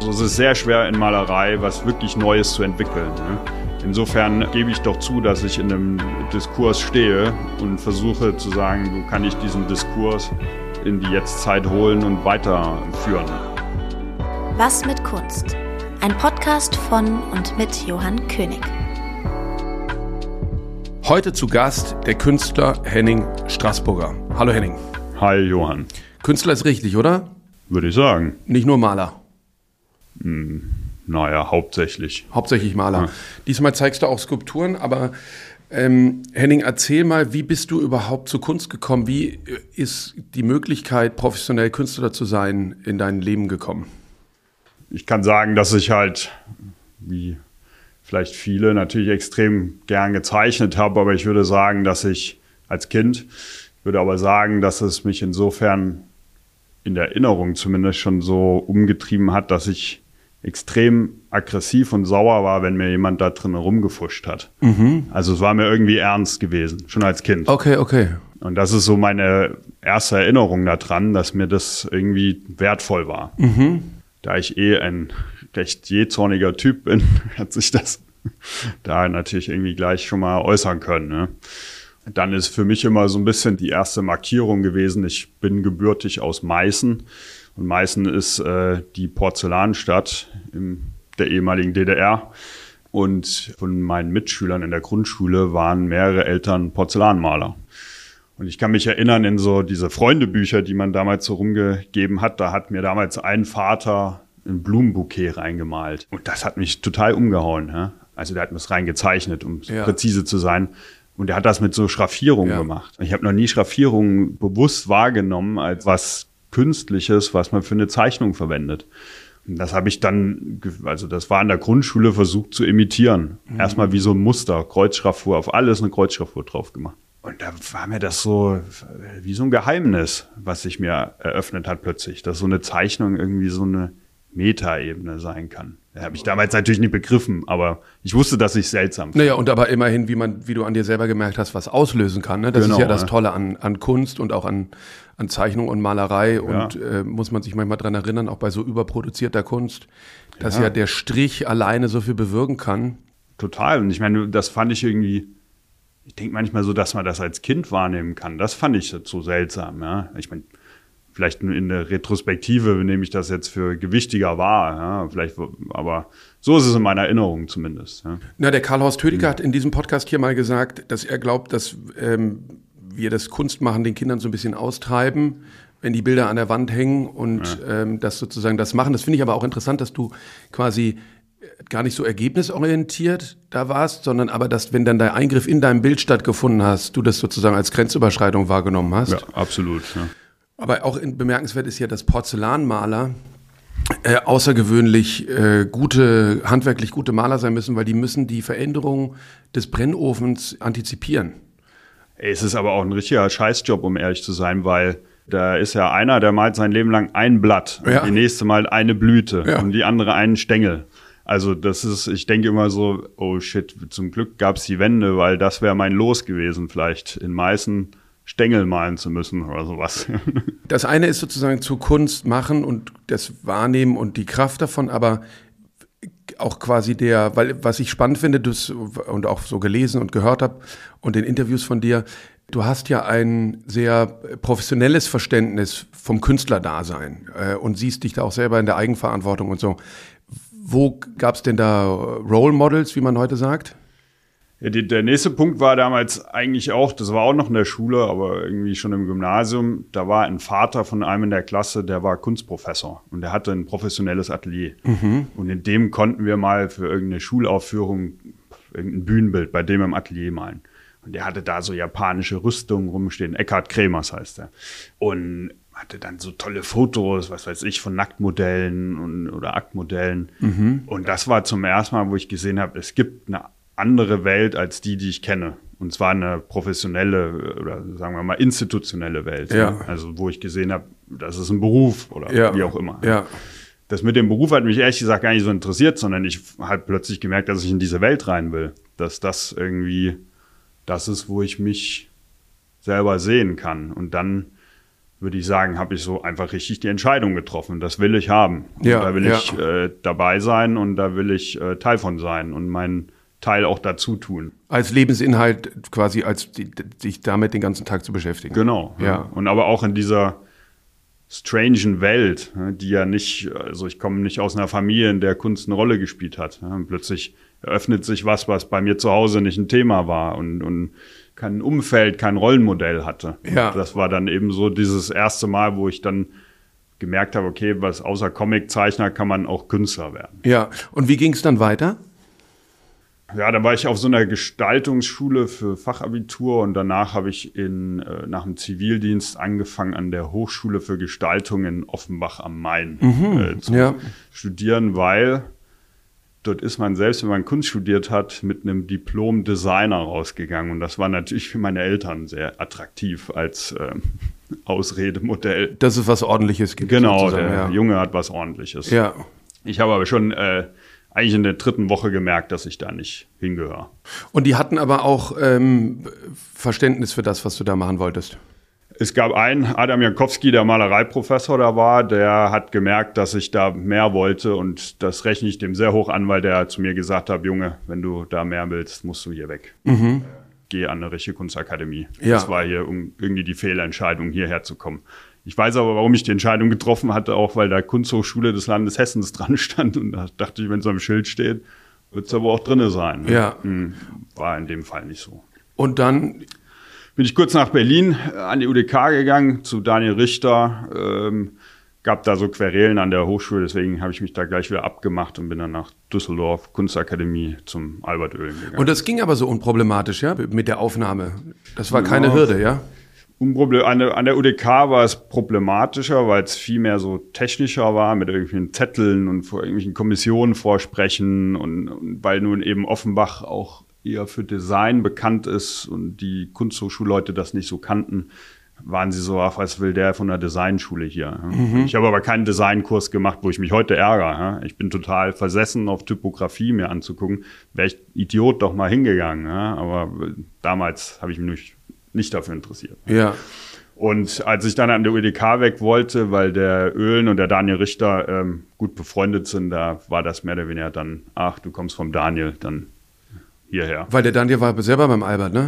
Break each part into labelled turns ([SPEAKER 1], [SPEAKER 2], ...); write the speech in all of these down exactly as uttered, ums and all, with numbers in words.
[SPEAKER 1] Also es ist sehr schwer in Malerei, was wirklich Neues zu entwickeln. Ne? Insofern gebe ich doch zu, dass ich in einem Diskurs stehe und versuche zu sagen, wo kann ich diesen Diskurs in die Jetztzeit holen und weiterführen.
[SPEAKER 2] Was mit Kunst? Ein Podcast von und mit Johann König.
[SPEAKER 3] Heute zu Gast der Künstler Henning Straßburger. Hallo Henning.
[SPEAKER 1] Hi Johann.
[SPEAKER 3] Künstler ist richtig, oder?
[SPEAKER 1] Würde ich sagen.
[SPEAKER 3] Nicht nur Maler.
[SPEAKER 1] Hm, naja, hauptsächlich.
[SPEAKER 3] Hauptsächlich Maler. Ja. Diesmal zeigst du auch Skulpturen, aber ähm, Henning, erzähl mal, wie bist du überhaupt zur Kunst gekommen? Wie ist die Möglichkeit, professionell Künstler zu sein, in dein Leben gekommen?
[SPEAKER 1] Ich kann sagen, dass ich halt, wie vielleicht viele, natürlich extrem gern gezeichnet habe, aber ich würde sagen, dass ich als Kind, ich würde aber sagen, dass es mich insofern in der Erinnerung zumindest schon so umgetrieben hat, dass ich extrem aggressiv und sauer war, wenn mir jemand da drin rumgefuscht hat. Mhm. Also es war mir irgendwie ernst gewesen, schon als Kind.
[SPEAKER 3] Okay, okay.
[SPEAKER 1] Und das ist so meine erste Erinnerung daran, dass mir das irgendwie wertvoll war. Mhm. Da ich eh ein recht jähzorniger Typ bin, hat sich das da natürlich irgendwie gleich schon mal äußern können. Ne? Dann ist für mich immer so ein bisschen die erste Markierung gewesen, ich bin gebürtig aus Meißen. Und Meißen ist äh, die Porzellanstadt in der ehemaligen D D R. Und von meinen Mitschülern in der Grundschule waren mehrere Eltern Porzellanmaler. Und ich kann mich erinnern in so diese Freundebücher, die man damals so rumgegeben hat. Da hat mir damals ein Vater ein Blumenbouquet reingemalt. Und das hat mich total umgehauen. Ja? Also der hat mir das reingezeichnet, um ja. präzise zu sein. Und er hat das mit so Schraffierungen ja. gemacht. Ich habe noch nie Schraffierungen bewusst wahrgenommen als was Künstliches, was man für eine Zeichnung verwendet. Und das habe ich dann, also das war in der Grundschule versucht zu imitieren. Mhm. Erstmal wie so ein Muster, Kreuzschraffur, auf alles eine Kreuzschraffur drauf gemacht. Und da war mir das so wie so ein Geheimnis, was sich mir eröffnet hat plötzlich, dass so eine Zeichnung irgendwie so eine Metaebene sein kann. Das habe ich damals natürlich nicht begriffen, aber ich wusste, dass ich es seltsam fand.
[SPEAKER 3] Naja, und aber immerhin, wie man, wie du an dir selber gemerkt hast, was auslösen kann. Ne? Das genau, ist ja das ne? Tolle an, an Kunst und auch an, an Zeichnung und Malerei. Ja. Und äh, muss man sich manchmal dran erinnern, auch bei so überproduzierter Kunst, dass ja. ja der Strich alleine so viel bewirken kann.
[SPEAKER 1] Total. Und ich meine, das fand ich irgendwie, ich denke manchmal so, dass man das als Kind wahrnehmen kann. Das fand ich so seltsam. Ja? Ich meine, vielleicht in der Retrospektive nehme ich das jetzt für gewichtiger wahr, ja, vielleicht, aber so ist es in meiner Erinnerung zumindest. Ja.
[SPEAKER 3] Na, der Karl-Horst Tödiker mhm. hat in diesem Podcast hier mal gesagt, dass er glaubt, dass ähm, wir das Kunstmachen den Kindern so ein bisschen austreiben, wenn die Bilder an der Wand hängen und ja. ähm, das sozusagen das machen. Das finde ich aber auch interessant, dass du quasi gar nicht so ergebnisorientiert da warst, sondern aber, dass, wenn dann der Eingriff in deinem Bild stattgefunden hast, du das sozusagen als Grenzüberschreitung wahrgenommen hast.
[SPEAKER 1] Ja, absolut, ja.
[SPEAKER 3] Aber auch in, bemerkenswert ist ja, dass Porzellanmaler äh, außergewöhnlich äh, gute, handwerklich gute Maler sein müssen, weil die müssen die Veränderung des Brennofens antizipieren.
[SPEAKER 1] Es ist aber auch ein richtiger Scheißjob, um ehrlich zu sein, weil da ist ja einer, der malt sein Leben lang ein Blatt, ja. und die nächste malt eine Blüte ja. und die andere einen Stängel. Also das ist, ich denke immer so, oh shit, zum Glück gab es die Wende, weil das wäre mein Los gewesen, vielleicht in Meißen Stängel malen zu müssen oder sowas.
[SPEAKER 3] Das eine ist sozusagen zu Kunst machen und das Wahrnehmen und die Kraft davon, aber auch quasi der, weil was ich spannend finde, das, und auch so gelesen und gehört habe und in Interviews von dir, du hast ja ein sehr professionelles Verständnis vom Künstlerdasein äh, und siehst dich da auch selber in der Eigenverantwortung und so. Wo gab es denn da Role Models, wie man heute sagt?
[SPEAKER 1] Ja, die, der nächste Punkt war damals eigentlich auch, das war auch noch in der Schule, aber irgendwie schon im Gymnasium, da war ein Vater von einem in der Klasse, der war Kunstprofessor und der hatte ein professionelles Atelier. Mhm. Und in dem konnten wir mal für irgendeine Schulaufführung irgendein Bühnenbild bei dem im Atelier malen. Und der hatte da so japanische Rüstungen rumstehen, Eckhard Kremers heißt der. Und hatte dann so tolle Fotos, was weiß ich, von Nacktmodellen und, oder Aktmodellen. Mhm. Und das war zum ersten Mal, wo ich gesehen habe, es gibt eine andere Welt als die, die ich kenne. Und zwar eine professionelle oder sagen wir mal institutionelle Welt. Ja. Ne? Also wo ich gesehen habe, das ist ein Beruf oder ja. wie auch immer.
[SPEAKER 3] Ja.
[SPEAKER 1] Das mit dem Beruf hat mich ehrlich gesagt gar nicht so interessiert, sondern ich habe plötzlich gemerkt, dass ich in diese Welt rein will. Dass das irgendwie das ist, wo ich mich selber sehen kann. Und dann würde ich sagen, habe ich so einfach richtig die Entscheidung getroffen. Das will ich haben.
[SPEAKER 3] Ja,
[SPEAKER 1] da will
[SPEAKER 3] ja.
[SPEAKER 1] ich äh, dabei sein und da will ich äh, Teil von sein und meinen Teil auch dazu tun.
[SPEAKER 3] Als Lebensinhalt quasi, als die, sich damit den ganzen Tag zu beschäftigen.
[SPEAKER 1] Genau.
[SPEAKER 3] Ja.
[SPEAKER 1] Ja. Und aber auch in dieser strangen Welt, die ja nicht, also ich komme nicht aus einer Familie, in der Kunst eine Rolle gespielt hat. Und plötzlich eröffnet sich was, was bei mir zu Hause nicht ein Thema war und, und kein Umfeld, kein Rollenmodell hatte.
[SPEAKER 3] Ja.
[SPEAKER 1] Und das war dann eben so dieses erste Mal, wo ich dann gemerkt habe, okay, was außer Comiczeichner kann man auch Künstler werden.
[SPEAKER 3] Ja, und wie ging es dann weiter?
[SPEAKER 1] Ja, dann war ich auf so einer Gestaltungsschule für Fachabitur und danach habe ich in, äh, nach dem Zivildienst angefangen an der Hochschule für Gestaltung in Offenbach am Main
[SPEAKER 3] Mhm,
[SPEAKER 1] äh, zu
[SPEAKER 3] ja.
[SPEAKER 1] studieren, weil dort ist man selbst, wenn man Kunst studiert hat, mit einem Diplom Designer rausgegangen und das war natürlich für meine Eltern sehr attraktiv als äh, Ausredemodell.
[SPEAKER 3] Dass es was Ordentliches gibt.
[SPEAKER 1] Genau,
[SPEAKER 3] sozusagen,
[SPEAKER 1] der
[SPEAKER 3] ja.
[SPEAKER 1] Junge hat was Ordentliches.
[SPEAKER 3] Ja.
[SPEAKER 1] Ich habe aber schon äh, eigentlich in der dritten Woche gemerkt, dass ich da nicht hingehöre.
[SPEAKER 3] Und die hatten aber auch ähm, Verständnis für das, was du da machen wolltest.
[SPEAKER 1] Es gab einen, Adam Jankowski, der Malereiprofessor da war, der hat gemerkt, dass ich da mehr wollte und das rechne ich dem sehr hoch an, weil der zu mir gesagt hat, Junge, wenn du da mehr willst, musst du hier weg. Mhm. Geh an eine richtige Kunstakademie.
[SPEAKER 3] Ja.
[SPEAKER 1] Das war hier um, irgendwie die Fehlentscheidung, hierher zu kommen. Ich weiß aber, warum ich die Entscheidung getroffen hatte, auch weil da Kunsthochschule des Landes Hessens dran stand und da dachte ich, wenn es am Schild steht, wird es aber auch drinne sein. Ne?
[SPEAKER 3] Ja.
[SPEAKER 1] War in dem Fall nicht so.
[SPEAKER 3] Und dann
[SPEAKER 1] Bin ich kurz nach Berlin an die U D K gegangen, zu Daniel Richter. Ähm, gab da so Querelen an der Hochschule, deswegen habe ich mich da gleich wieder abgemacht und bin dann nach Düsseldorf, Kunstakademie zum Albert Oehlen gegangen.
[SPEAKER 3] Und das ging aber so unproblematisch, ja, mit der Aufnahme. Das war keine
[SPEAKER 1] Ja.
[SPEAKER 3] Hürde, ja?
[SPEAKER 1] Unproble- An der, an der U D K war es problematischer, weil es viel mehr so technischer war, mit irgendwelchen Zetteln und vor irgendwelchen Kommissionen vorsprechen und, und weil nun eben Offenbach auch eher für Design bekannt ist und die Kunsthochschulleute das nicht so kannten, waren sie so, ach, was will der von der Designschule hier? Mhm. Ich habe aber keinen Designkurs gemacht, wo ich mich heute ärgere. Ich bin total versessen, auf Typografie mir anzugucken. Wäre ich Idiot doch mal hingegangen. Aber damals habe ich mich nicht dafür interessiert.
[SPEAKER 3] Ja.
[SPEAKER 1] Und als ich dann an der U D K weg wollte, weil der Oehlen und der Daniel Richter ähm, gut befreundet sind, da war das mehr oder weniger dann, ach, du kommst vom Daniel, dann hierher.
[SPEAKER 3] Weil der Daniel war selber beim Albert, ne?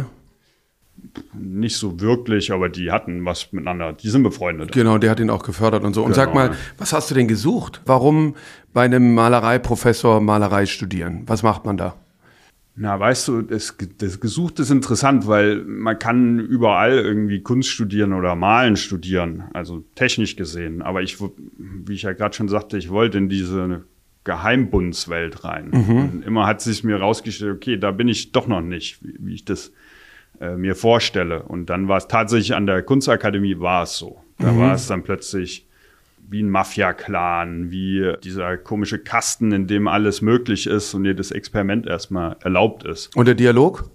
[SPEAKER 1] Nicht so wirklich, aber die hatten was miteinander. Die sind befreundet.
[SPEAKER 3] Genau, der hat ihn auch gefördert und so. Und
[SPEAKER 1] Genau.
[SPEAKER 3] sag mal, was hast du denn gesucht? Warum bei einem Malereiprofessor Malerei studieren? Was macht man da?
[SPEAKER 1] Na, weißt du, das, das Gesuchte ist interessant, weil man kann überall irgendwie Kunst studieren oder Malen studieren, also technisch gesehen. Aber ich, wie ich ja gerade schon sagte, ich wollte in diese Geheimbundswelt rein. Mhm. Und immer hat sich mir rausgestellt, okay, da bin ich doch noch nicht, wie, wie ich das äh, mir vorstelle. Und dann war es tatsächlich an der Kunstakademie war es so. Da mhm. war es dann plötzlich wie ein Mafia-Clan, wie dieser komische Kasten, in dem alles möglich ist und jedes Experiment erstmal erlaubt ist.
[SPEAKER 3] Und der Dialog?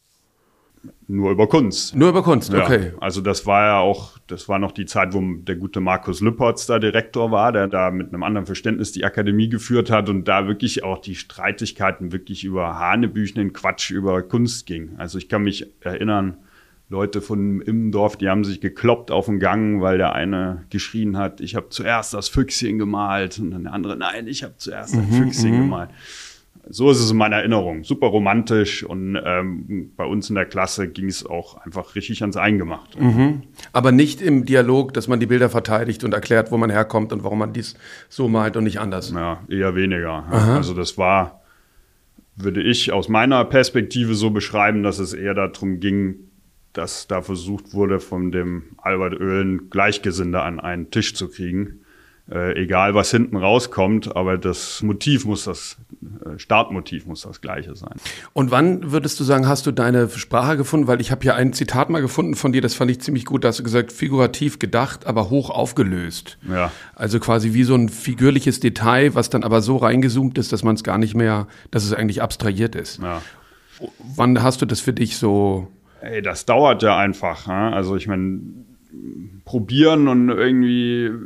[SPEAKER 1] Nur über Kunst.
[SPEAKER 3] Nur über Kunst,
[SPEAKER 1] Ja,
[SPEAKER 3] okay.
[SPEAKER 1] also das war ja auch, das war noch die Zeit, wo der gute Markus Lüppertz da Direktor war, der da mit einem anderen Verständnis die Akademie geführt hat und da wirklich auch die Streitigkeiten wirklich über hanebüchenden Quatsch über Kunst ging. Also ich kann mich erinnern, Leute von im Dorf, die haben sich gekloppt auf den Gang, weil der eine geschrien hat, ich habe zuerst das Füchschen gemalt und dann der andere, nein, ich habe zuerst das
[SPEAKER 3] Mhm,
[SPEAKER 1] Füchschen
[SPEAKER 3] mhm.
[SPEAKER 1] gemalt. So ist es in meiner Erinnerung. Super romantisch und ähm, bei uns in der Klasse ging es auch einfach richtig ans Eingemachte.
[SPEAKER 3] Mhm. Aber nicht im Dialog, dass man die Bilder verteidigt und erklärt, wo man herkommt und warum man dies so malt und nicht anders.
[SPEAKER 1] Ja, eher weniger.
[SPEAKER 3] Aha.
[SPEAKER 1] Also das war, würde ich aus meiner Perspektive so beschreiben, dass es eher darum ging, dass da versucht wurde, von dem Albert Oehlen Gleichgesinnte an einen Tisch zu kriegen. Äh, egal, was hinten rauskommt, aber das Motiv muss das, äh, Startmotiv muss das gleiche sein.
[SPEAKER 3] Und wann würdest du sagen, hast du deine Sprache gefunden? Weil ich habe ja ein Zitat mal gefunden von dir, das fand ich ziemlich gut. Da hast du gesagt, figurativ gedacht, aber hoch aufgelöst.
[SPEAKER 1] Ja.
[SPEAKER 3] Also quasi wie so ein figürliches Detail, was dann aber so reingezoomt ist, dass man es gar nicht mehr, dass es eigentlich abstrahiert ist.
[SPEAKER 1] Ja.
[SPEAKER 3] Wann hast du das für dich so?
[SPEAKER 1] Ey, das dauert ja einfach. Ne? Also ich meine, probieren und irgendwie,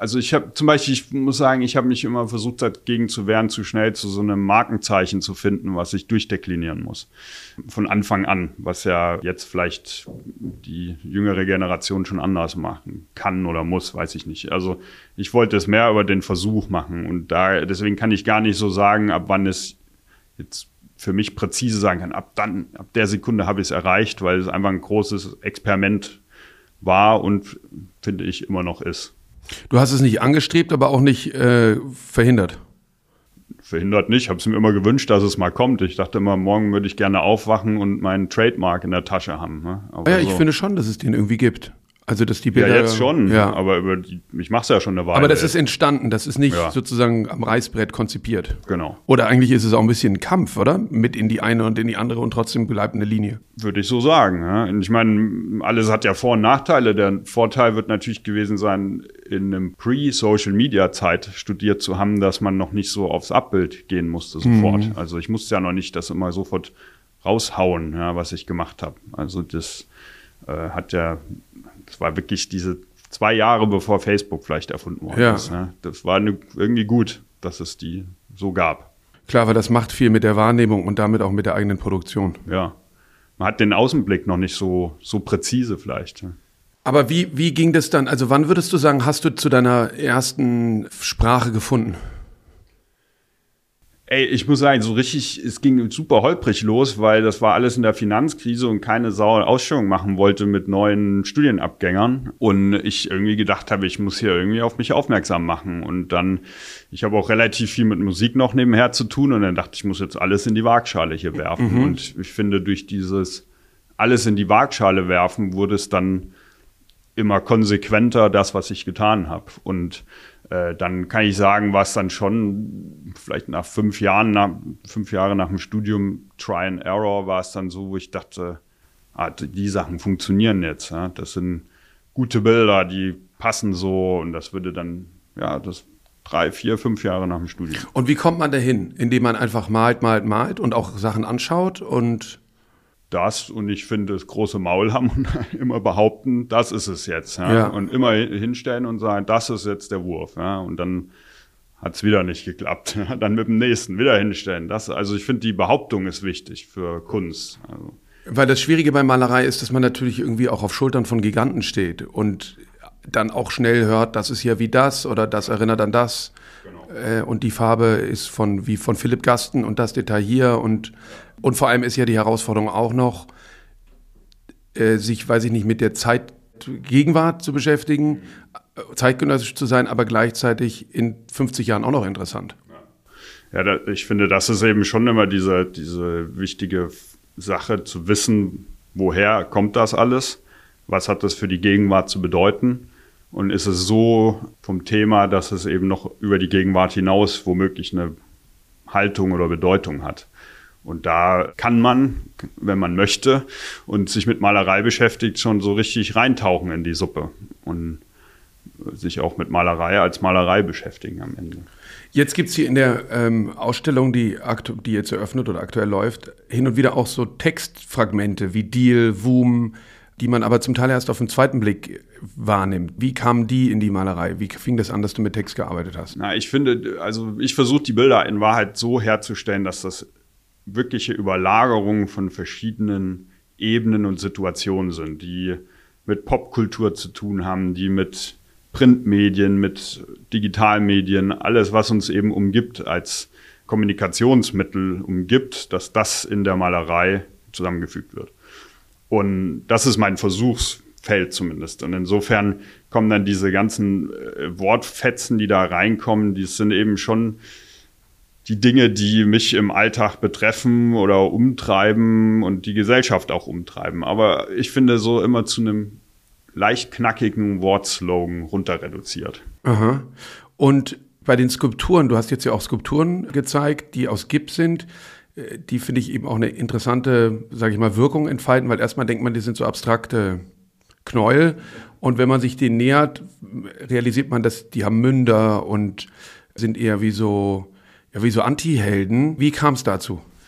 [SPEAKER 1] Also ich habe zum Beispiel, ich muss sagen, ich habe mich immer versucht, dagegen zu wehren, zu schnell zu so einem Markenzeichen zu finden, was ich durchdeklinieren muss. Von Anfang an, was ja jetzt vielleicht die jüngere Generation schon anders machen kann oder muss, weiß ich nicht. Also ich wollte es mehr über den Versuch machen und da deswegen kann ich gar nicht so sagen, ab wann es jetzt für mich präzise sagen kann, ab dann, ab der Sekunde habe ich es erreicht, weil es einfach ein großes Experiment war und finde ich immer noch ist.
[SPEAKER 3] Du hast es nicht angestrebt, aber auch nicht äh, verhindert.
[SPEAKER 1] Verhindert nicht. Ich habe es mir immer gewünscht, dass es mal kommt. Ich dachte immer, morgen würde ich gerne aufwachen und meinen Trademark in der Tasche haben. Ne? Aber
[SPEAKER 3] ja, ich
[SPEAKER 1] so.
[SPEAKER 3] finde schon, dass es den irgendwie gibt. Also, dass die Bilder.
[SPEAKER 1] Ja, jetzt schon.
[SPEAKER 3] Ja.
[SPEAKER 1] Aber über die, ich mache es ja schon eine Weile.
[SPEAKER 3] Aber das ist entstanden. Das ist nicht
[SPEAKER 1] ja.
[SPEAKER 3] sozusagen am Reißbrett konzipiert.
[SPEAKER 1] Genau.
[SPEAKER 3] Oder eigentlich ist es auch ein bisschen ein Kampf, oder? Mit in die eine und in die andere und trotzdem bleibt eine Linie.
[SPEAKER 1] Würde ich so sagen. Ja. Und ich meine, alles hat ja Vor- und Nachteile. Der Vorteil wird natürlich gewesen sein, in einem Pre-Social-Media-Zeit studiert zu haben, dass man noch nicht so aufs Abbild gehen musste sofort. Mhm. Also ich musste ja noch nicht das immer sofort raushauen, ja, was ich gemacht habe. Also das äh, hat ja Das war wirklich diese zwei Jahre, bevor Facebook vielleicht erfunden worden
[SPEAKER 3] ja.
[SPEAKER 1] ist. Ne? Das war eine, irgendwie gut, dass es die so gab.
[SPEAKER 3] Klar, weil das macht viel mit der Wahrnehmung und damit auch mit der eigenen Produktion.
[SPEAKER 1] Ja, man hat den Außenblick noch nicht so, so präzise vielleicht. Ne?
[SPEAKER 3] Aber wie, wie ging das dann? Also wann würdest du sagen, hast du zu deiner ersten Sprache gefunden?
[SPEAKER 1] Ey, ich muss sagen, so richtig, es ging super holprig los, weil das war alles in der Finanzkrise und keine Sau Ausstellung machen wollte mit neuen Studienabgängern. Und ich irgendwie gedacht habe, ich muss hier irgendwie auf mich aufmerksam machen. Und dann, ich habe auch relativ viel mit Musik noch nebenher zu tun. Und dann dachte ich, ich muss jetzt alles in die Waagschale hier werfen. Mhm. Und ich finde, durch dieses alles in die Waagschale werfen, wurde es dann immer konsequenter, das, was ich getan habe. Und Äh, dann kann ich sagen, war es dann schon vielleicht nach fünf Jahren, nach, fünf Jahre nach dem Studium Try and Error, war es dann so, wo ich dachte, ah, die Sachen funktionieren jetzt. Ja? Das sind gute Bilder, die passen so und das würde dann, ja, das drei, vier, fünf Jahre nach dem Studium.
[SPEAKER 3] Und wie kommt man dahin? Indem man einfach malt, malt, malt und auch Sachen anschaut und
[SPEAKER 1] das und ich finde, das große Maul haben und immer behaupten, das ist es jetzt. Ja?
[SPEAKER 3] Ja.
[SPEAKER 1] Und immer hinstellen und sagen, das ist jetzt der Wurf. Ja? Und dann hat es wieder nicht geklappt. Ja? Dann mit dem nächsten wieder hinstellen. Das, also ich finde, die Behauptung ist wichtig für Kunst. Also.
[SPEAKER 3] Weil das Schwierige bei Malerei ist, dass man natürlich irgendwie auch auf Schultern von Giganten steht und dann auch schnell hört, das ist ja wie das oder das erinnert an das. Genau. Äh, und die Farbe ist von wie von Philipp Gasten und das Detail hier und Und vor allem ist ja die Herausforderung auch noch, äh, sich, weiß ich nicht, mit der Zeitgegenwart zu beschäftigen, zeitgenössisch zu sein, aber gleichzeitig in fünfzig Jahren auch noch interessant.
[SPEAKER 1] Ja, da, ich finde, das ist eben schon immer diese, diese wichtige Sache, zu wissen, woher kommt das alles, was hat das für die Gegenwart zu bedeuten und ist es so vom Thema, dass es eben noch über die Gegenwart hinaus womöglich eine Haltung oder Bedeutung hat. Und da kann man, wenn man möchte und sich mit Malerei beschäftigt, schon so richtig reintauchen in die Suppe und sich auch mit Malerei als Malerei beschäftigen am Ende.
[SPEAKER 3] Jetzt gibt es hier in der ähm, Ausstellung, die, aktu- die jetzt eröffnet oder aktuell läuft, hin und wieder auch so Textfragmente wie Deal, Wum, die man aber zum Teil erst auf den zweiten Blick wahrnimmt. Wie kamen die in die Malerei? Wie fing das an, dass du mit Text gearbeitet hast?
[SPEAKER 1] Na, ich finde, also ich versuche die Bilder in Wahrheit so herzustellen, dass das wirkliche Überlagerungen von verschiedenen Ebenen und Situationen sind, die mit Popkultur zu tun haben, die mit Printmedien, mit Digitalmedien, alles, was uns eben umgibt, als Kommunikationsmittel umgibt, dass das in der Malerei zusammengefügt wird. Und das ist mein Versuchsfeld zumindest. Und insofern kommen dann diese ganzen äh, Wortfetzen, die da reinkommen, die sind eben schon die Dinge, die mich im Alltag betreffen oder umtreiben und die Gesellschaft auch umtreiben. Aber ich finde so immer zu einem leicht knackigen Wortslogan runter reduziert.
[SPEAKER 3] Aha. Und bei den Skulpturen, du hast jetzt ja auch Skulpturen gezeigt, die aus Gips sind. Die finde ich eben auch eine interessante, sage ich mal, Wirkung entfalten, weil erstmal denkt man, die sind so abstrakte Knäuel. Und wenn man sich denen nähert, realisiert man, dass die haben Münder und sind eher wie so Ja, wie so Anti-Helden. Wie kam es dazu?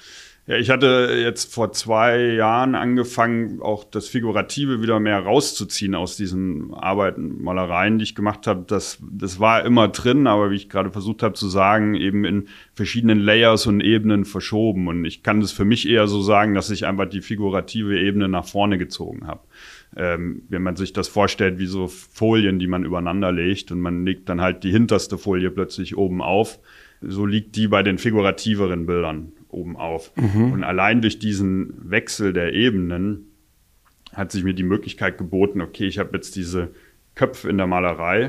[SPEAKER 1] Ja, ich hatte jetzt vor zwei Jahren angefangen, auch das Figurative wieder mehr rauszuziehen aus diesen Arbeiten, Malereien, die ich gemacht habe. Das, das war immer drin, aber wie ich gerade versucht habe zu sagen, eben in verschiedenen Layers und Ebenen verschoben. Und ich kann das für mich eher so sagen, dass ich einfach die figurative Ebene nach vorne gezogen habe. Ähm, wenn man sich das vorstellt wie so Folien, die man übereinander legt und man legt dann halt die hinterste Folie plötzlich oben auf, so liegt die bei den figurativeren Bildern oben auf. Mhm. Und allein durch diesen Wechsel der Ebenen hat sich mir die Möglichkeit geboten, okay, ich habe jetzt diese Köpfe in der Malerei.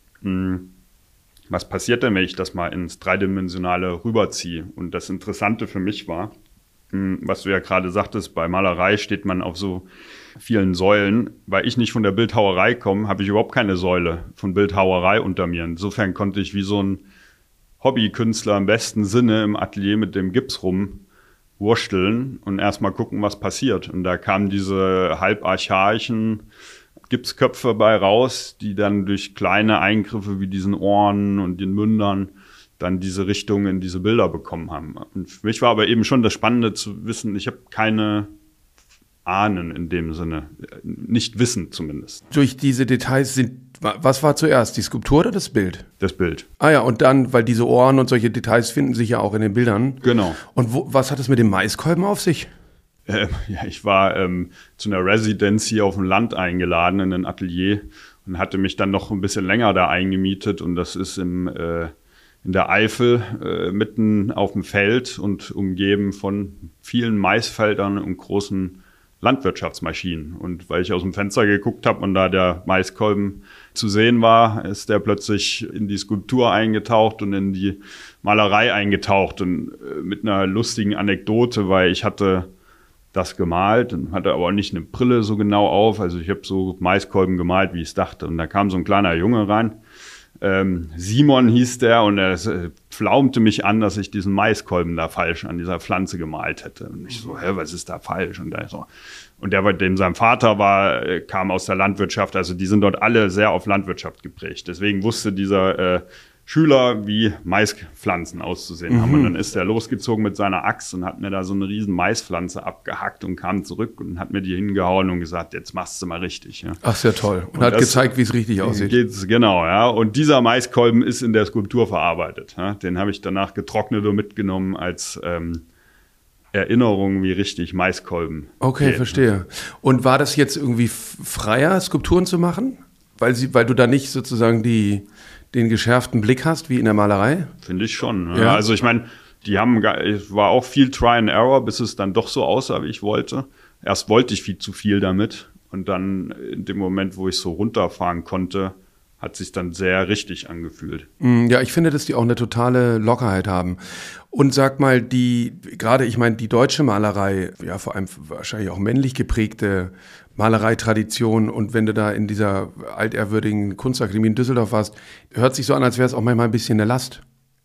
[SPEAKER 1] Was passiert denn, wenn ich das mal ins Dreidimensionale rüberziehe? Und das Interessante für mich war, was du ja gerade sagtest, bei Malerei steht man auf so vielen Säulen. Weil ich nicht von der Bildhauerei komme, habe ich überhaupt keine Säule von Bildhauerei unter mir. Insofern konnte ich wie so ein Hobbykünstler im besten Sinne im Atelier mit dem Gips rumwursteln und erstmal gucken, was passiert. Und da kamen diese halb archaischen Gipsköpfe bei raus, die dann durch kleine Eingriffe wie diesen Ohren und den Mündern dann diese Richtung in diese Bilder bekommen haben. Und für mich war aber eben schon das Spannende zu wissen, ich habe keine Ahnen in dem Sinne, nicht Wissen zumindest.
[SPEAKER 3] Durch diese Details sind, was war zuerst, die Skulptur oder das Bild?
[SPEAKER 1] Das Bild.
[SPEAKER 3] Ah ja, und dann, weil diese Ohren und solche Details finden sich ja auch in den Bildern.
[SPEAKER 1] Genau.
[SPEAKER 3] Und wo, was hat es mit dem Maiskolben auf sich?
[SPEAKER 1] Ähm, ja, ich war ähm, zu einer Residenz hier auf dem Land eingeladen in ein Atelier und hatte mich dann noch ein bisschen länger da eingemietet und das ist im, äh, in der Eifel äh, mitten auf dem Feld und umgeben von vielen Maisfeldern und großen Landwirtschaftsmaschinen. Und weil ich aus dem Fenster geguckt habe und da der Maiskolben zu sehen war, ist der plötzlich in die Skulptur eingetaucht und in die Malerei eingetaucht. Und äh, mit einer lustigen Anekdote, weil ich hatte das gemalt und hatte aber nicht eine Brille so genau auf. Also ich habe so Maiskolben gemalt, wie ich es dachte. Und da kam so ein kleiner Junge rein. Ähm, Simon hieß der und er äh, pflaumte mich an, dass ich diesen Maiskolben da falsch an dieser Pflanze gemalt hätte. Und ich so, hä, was ist da falsch? Und der so, und der, dem sein Vater war, äh, kam aus der Landwirtschaft, also die sind dort alle sehr auf Landwirtschaft geprägt. Deswegen wusste dieser äh, Schüler, wie Maispflanzen auszusehen mhm. haben. Und dann ist er losgezogen mit seiner Axt und hat mir da so eine riesen Maispflanze abgehackt und kam zurück und hat mir die hingehauen und gesagt, jetzt machst du mal richtig. Ja.
[SPEAKER 3] Ach, sehr toll. Und, und hat gezeigt, wie es richtig aussieht.
[SPEAKER 1] Geht's, genau, ja. Und dieser Maiskolben ist in der Skulptur verarbeitet. Ja. Den habe ich danach getrocknet und mitgenommen als ähm, Erinnerung, wie richtig Maiskolben
[SPEAKER 3] Okay, geht. Verstehe. Und war das jetzt irgendwie freier, Skulpturen zu machen? Weil, sie, weil du da nicht sozusagen die... den geschärften Blick hast, wie in der Malerei?
[SPEAKER 1] Finde ich schon. Ja. Also ich meine, die haben, es war auch viel Try and Error, bis es dann doch so aussah, wie ich wollte. Erst wollte ich viel zu viel damit und dann in dem Moment, wo ich so runterfahren konnte, hat sich dann sehr richtig angefühlt.
[SPEAKER 3] Ja, ich finde, dass die auch eine totale Lockerheit haben. Und sag mal, die, gerade, ich meine, die deutsche Malerei, ja, vor allem wahrscheinlich auch männlich geprägte Malereitradition, und wenn du da in dieser altehrwürdigen Kunstakademie in Düsseldorf warst, hört sich so an, als wäre es auch manchmal ein bisschen eine Last.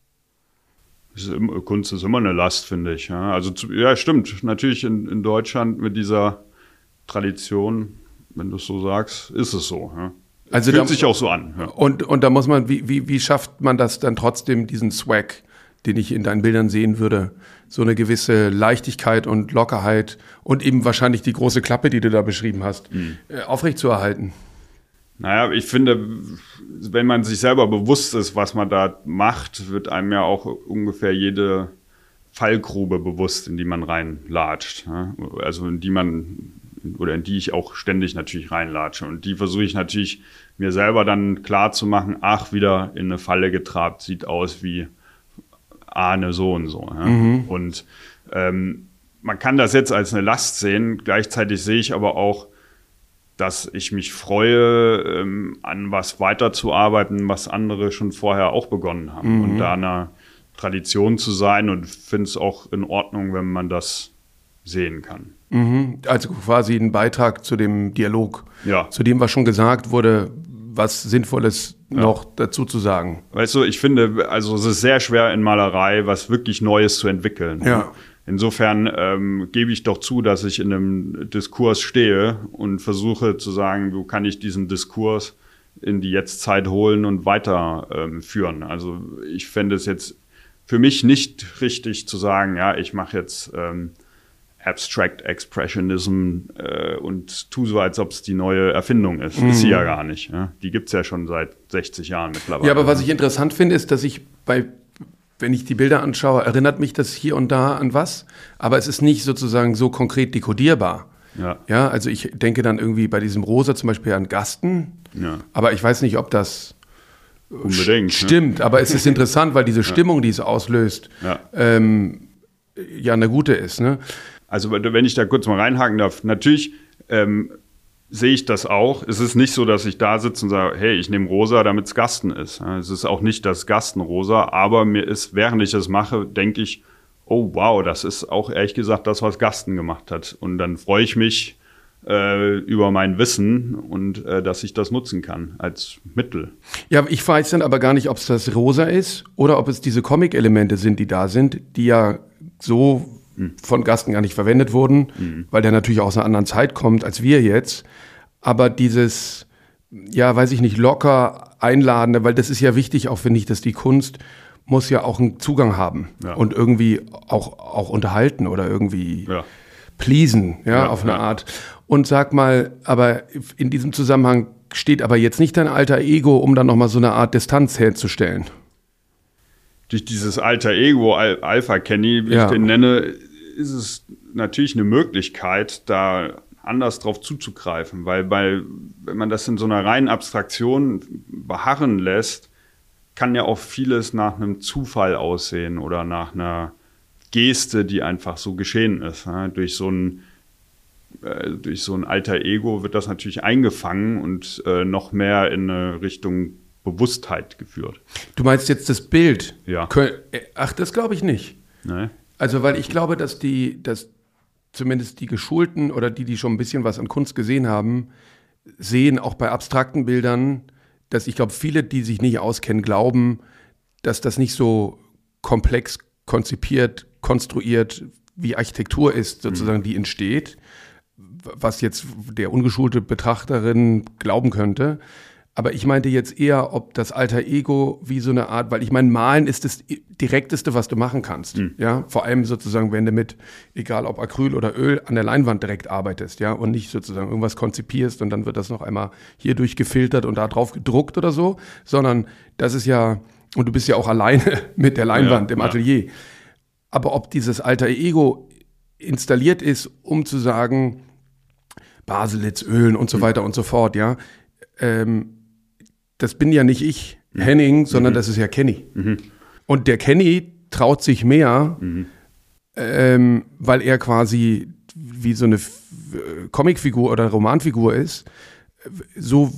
[SPEAKER 1] Ist immer, Kunst ist immer eine Last, finde ich. Ja, also, ja, stimmt. Natürlich in, in Deutschland mit dieser Tradition, wenn du es so sagst, ist es so. Ja.
[SPEAKER 3] Also
[SPEAKER 1] fühlt
[SPEAKER 3] da,
[SPEAKER 1] sich auch so an. Ja.
[SPEAKER 3] Und, und da muss man, wie, wie, wie schafft man das dann trotzdem, diesen Swag, den ich in deinen Bildern sehen würde, so eine gewisse Leichtigkeit und Lockerheit und eben wahrscheinlich die große Klappe, die du da beschrieben hast, mhm. äh, aufrechtzuerhalten?
[SPEAKER 1] Naja, ich finde, wenn man sich selber bewusst ist, was man da macht, wird einem ja auch ungefähr jede Fallgrube bewusst, in die man reinlatscht. Ja? Also in die man, oder in die ich auch ständig natürlich reinlatsche. Und die versuche ich natürlich mir selber dann klar zu machen, ach, wieder in eine Falle getrabt, sieht aus wie Ahne so und so. Ja? Mhm. Und ähm, man kann das jetzt als eine Last sehen, gleichzeitig sehe ich aber auch, dass ich mich freue, ähm, an was weiterzuarbeiten, was andere schon vorher auch begonnen haben. Mhm. Und da einer Tradition zu sein, und finde es auch in Ordnung, wenn man das sehen kann.
[SPEAKER 3] Mhm. Also quasi ein Beitrag zu dem Dialog,
[SPEAKER 1] ja. Zu
[SPEAKER 3] dem, was schon gesagt wurde, was Sinnvolles ja. noch dazu zu sagen.
[SPEAKER 1] Weißt du, ich finde, also es ist sehr schwer in Malerei, was wirklich Neues zu entwickeln.
[SPEAKER 3] Ja.
[SPEAKER 1] Insofern ähm, gebe ich doch zu, dass ich in einem Diskurs stehe und versuche zu sagen, wo kann ich diesen Diskurs in die Jetztzeit holen und weiterführen. Ähm, also ich fände es jetzt für mich nicht richtig zu sagen, ja, ich mache jetzt ähm, Abstract Expressionism äh, und tu so, als ob es die neue Erfindung ist. Mhm. Ist sie ja gar nicht. Ja? Die gibt es ja schon seit sechzig Jahren mittlerweile.
[SPEAKER 3] Ja, aber was ich interessant finde, ist, dass ich bei, wenn ich die Bilder anschaue, erinnert mich das hier und da an was, aber es ist nicht sozusagen so konkret dekodierbar. Ja. Ja, also ich denke dann irgendwie bei diesem Rosa zum Beispiel an Gasten, ja. aber ich weiß nicht, ob das
[SPEAKER 1] unbedingt
[SPEAKER 3] stimmt, ne? Aber es ist interessant, weil diese Stimmung, die es auslöst, ja, ähm, ja eine gute ist, ne?
[SPEAKER 1] Also wenn ich da kurz mal reinhaken darf, natürlich ähm, sehe ich das auch. Es ist nicht so, dass ich da sitze und sage, hey, ich nehme rosa, damit es Gasten ist. Es ist auch nicht das Gastenrosa, aber mir ist, während ich das mache, denke ich, oh wow, das ist auch ehrlich gesagt das, was Gasten gemacht hat. Und dann freue ich mich äh, über mein Wissen und äh, dass ich das nutzen kann als Mittel.
[SPEAKER 3] Ja, ich weiß dann aber gar nicht, ob es das Rosa ist oder ob es diese Comic-Elemente sind, die da sind, die ja so von Gasten gar nicht verwendet wurden, mhm. weil der natürlich aus einer anderen Zeit kommt als wir jetzt. Aber dieses, ja, weiß ich nicht, locker einladende, weil das ist ja wichtig, auch finde ich, dass die Kunst muss ja auch einen Zugang haben ja. und irgendwie auch, auch unterhalten oder irgendwie ja. pleasen, ja, ja auf eine ja. Art. Und sag mal, aber in diesem Zusammenhang steht aber jetzt nicht dein alter Ego, um dann nochmal so eine Art Distanz herzustellen.
[SPEAKER 1] Durch dieses alter Ego, Al- Alpha Kenny, wie ja. ich den nenne, ist es natürlich eine Möglichkeit, da anders drauf zuzugreifen. Weil bei, wenn man das in so einer reinen Abstraktion beharren lässt, kann ja auch vieles nach einem Zufall aussehen oder nach einer Geste, die einfach so geschehen ist. Ja, durch so ein äh, durch so ein alter Ego wird das natürlich eingefangen und äh, noch mehr in eine Richtung Bewusstheit geführt.
[SPEAKER 3] Du meinst jetzt das Bild?
[SPEAKER 1] Ja.
[SPEAKER 3] Ach, das glaube ich nicht.
[SPEAKER 1] Nee.
[SPEAKER 3] Also, weil ich glaube, dass die, dass zumindest die Geschulten oder die, die schon ein bisschen was an Kunst gesehen haben, sehen auch bei abstrakten Bildern, dass ich glaube, viele, die sich nicht auskennen, glauben, dass das nicht so komplex konzipiert, konstruiert, wie Architektur ist, sozusagen, mhm. die entsteht, was jetzt der ungeschulte Betrachterin glauben könnte. Aber ich meinte jetzt eher, ob das alter Ego wie so eine Art, weil ich meine, Malen ist das Direkteste, was du machen kannst. Mhm. Ja, vor allem sozusagen, wenn du mit, egal ob Acryl oder Öl, an der Leinwand direkt arbeitest, ja, und nicht sozusagen irgendwas konzipierst und dann wird das noch einmal hier durchgefiltert und da drauf gedruckt oder so, sondern das ist ja, und du bist ja auch alleine mit der Leinwand ja, im Atelier. Ja. Aber ob dieses alter Ego installiert ist, um zu sagen, Baselitz, Ölen und so mhm. weiter und so fort, ja, ähm, das bin ja nicht ich, mhm. Henning, sondern mhm. das ist ja Kenny. Mhm. Und der Kenny traut sich mehr, mhm. ähm, weil er quasi wie so eine Comicfigur oder Romanfigur ist. So,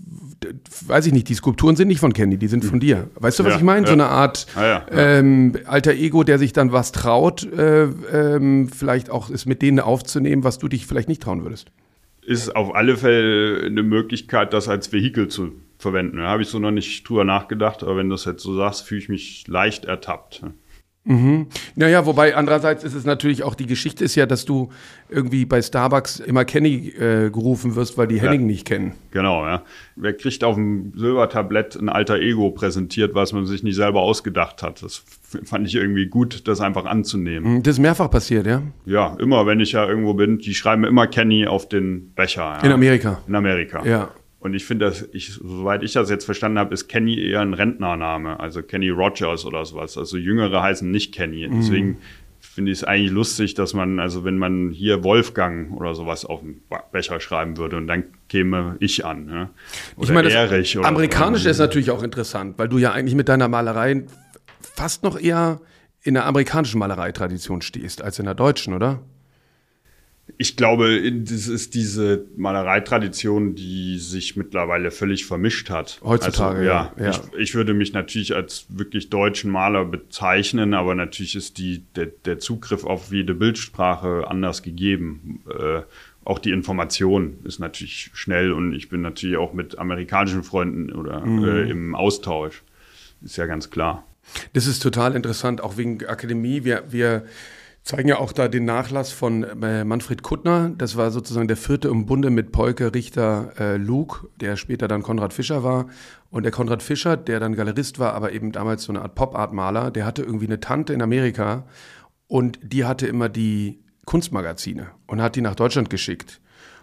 [SPEAKER 3] weiß ich nicht, die Skulpturen sind nicht von Kenny, die sind von dir. Weißt du, was ja, ich meine? Ja. So eine Art ah, ja, ja. Ähm, alter Ego, der sich dann was traut, äh, ähm, vielleicht auch es mit denen aufzunehmen, was du dich vielleicht nicht trauen würdest.
[SPEAKER 1] Ist auf alle Fälle eine Möglichkeit, das als Vehikel zu verwenden. Da habe ich so noch nicht drüber nachgedacht, aber wenn du das jetzt so sagst, fühle ich mich leicht ertappt.
[SPEAKER 3] Mhm. Naja, wobei andererseits ist es natürlich auch, die Geschichte ist ja, dass du irgendwie bei Starbucks immer Kenny äh, gerufen wirst, weil die Henning ja. nicht kennen.
[SPEAKER 1] Genau, ja. Wer kriegt auf dem Silbertablett ein alter Ego präsentiert, was man sich nicht selber ausgedacht hat? Das fand ich irgendwie gut, das einfach anzunehmen.
[SPEAKER 3] Das ist mehrfach passiert, ja?
[SPEAKER 1] Ja, immer, wenn ich ja irgendwo bin, die schreiben immer Kenny auf den Becher. Ja.
[SPEAKER 3] In Amerika.
[SPEAKER 1] In Amerika.
[SPEAKER 3] Ja.
[SPEAKER 1] Und ich finde, dass ich, soweit ich das jetzt verstanden habe, ist Kenny eher ein Rentnername, also Kenny Rogers oder sowas. Also Jüngere heißen nicht Kenny. Mhm. Deswegen finde ich es eigentlich lustig, dass man, also wenn man hier Wolfgang oder sowas auf den Becher schreiben würde und dann käme ich an. Ne? Oder
[SPEAKER 3] ich meine,
[SPEAKER 1] Erich.
[SPEAKER 3] Das Amerikanische so. Ist natürlich auch interessant, weil du ja eigentlich mit deiner Malerei fast noch eher in der amerikanischen Malereitradition stehst als in der deutschen, oder?
[SPEAKER 1] Ich glaube, das ist diese Malereitradition, die sich mittlerweile völlig vermischt hat.
[SPEAKER 3] Heutzutage, also,
[SPEAKER 1] ja.
[SPEAKER 3] ja.
[SPEAKER 1] Ich, ich würde mich natürlich als wirklich deutschen Maler bezeichnen, aber natürlich ist die, der, der Zugriff auf jede Bildsprache anders gegeben. Äh, auch die Information ist natürlich schnell und ich bin natürlich auch mit amerikanischen Freunden oder mhm. äh, im Austausch. Ist ja ganz klar.
[SPEAKER 3] Das ist total interessant, auch wegen Akademie. Wir, wir Zeigen ja auch da den Nachlass von äh, Manfred Kuttner. Das war sozusagen der vierte im Bunde mit Polke, Richter, äh, Luke, der später dann Konrad Fischer war. Und der Konrad Fischer, der dann Galerist war, aber eben damals so eine Art Pop-Art-Maler, der hatte irgendwie eine Tante in Amerika und die hatte immer die Kunstmagazine und hat die nach Deutschland geschickt.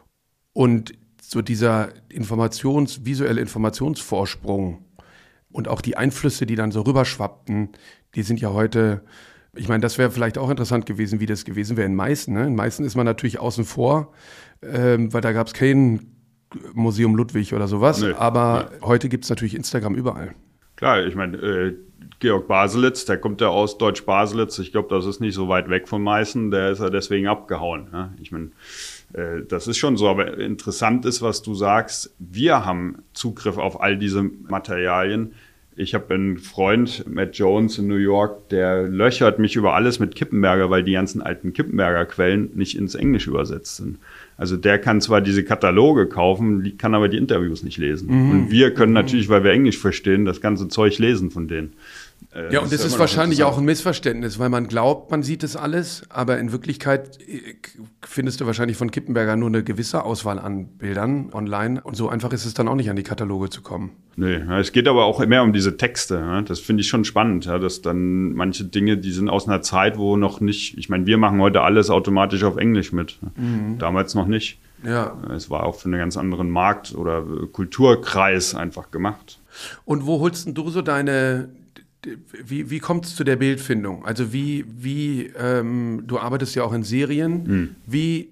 [SPEAKER 3] Und so dieser Informations-, visuelle Informationsvorsprung und auch die Einflüsse, die dann so rüberschwappten, die sind ja heute... Ich meine, das wäre vielleicht auch interessant gewesen, wie das gewesen wäre in Meißen. Ne? In Meißen ist man natürlich außen vor, ähm, weil da gab es kein Museum Ludwig oder sowas. Nee, aber nee. Heute gibt es natürlich Instagram überall.
[SPEAKER 1] Klar, ich meine, äh, Georg Baselitz, der kommt ja aus Deutsch-Baselitz. Ich glaube, das ist nicht so weit weg von Meißen. Der ist ja deswegen abgehauen. Ne? Ich meine, äh, das ist schon so. Aber interessant ist, was du sagst. Wir haben Zugriff auf all diese Materialien. Ich habe einen Freund, Matt Jones in New York, der löchert mich über alles mit Kippenberger, weil die ganzen alten Kippenberger Quellen nicht ins Englische übersetzt sind. Also der kann zwar diese Kataloge kaufen, kann aber die Interviews nicht lesen. Mhm. Und wir können mhm. natürlich, weil wir Englisch verstehen, das ganze Zeug lesen von denen.
[SPEAKER 3] Äh, ja, und das, das ist, ist wahrscheinlich auch ein Missverständnis, weil man glaubt, man sieht es alles, aber in Wirklichkeit findest du wahrscheinlich von Kippenberger nur eine gewisse Auswahl an Bildern online. Und so einfach ist es dann auch nicht, an die Kataloge zu kommen.
[SPEAKER 1] Nee, es geht aber auch mehr um diese Texte. Das finde ich schon spannend, dass dann manche Dinge, die sind aus einer Zeit, wo noch nicht, ich meine, wir machen heute alles automatisch auf Englisch mit. Mhm. Damals noch nicht.
[SPEAKER 3] Ja.
[SPEAKER 1] Es war auch für einen ganz anderen Markt- oder Kulturkreis einfach gemacht.
[SPEAKER 3] Und wo holst denn du so deine... Wie, wie kommt es zu der Bildfindung? Also wie, wie ähm, du arbeitest ja auch in Serien, hm. wie,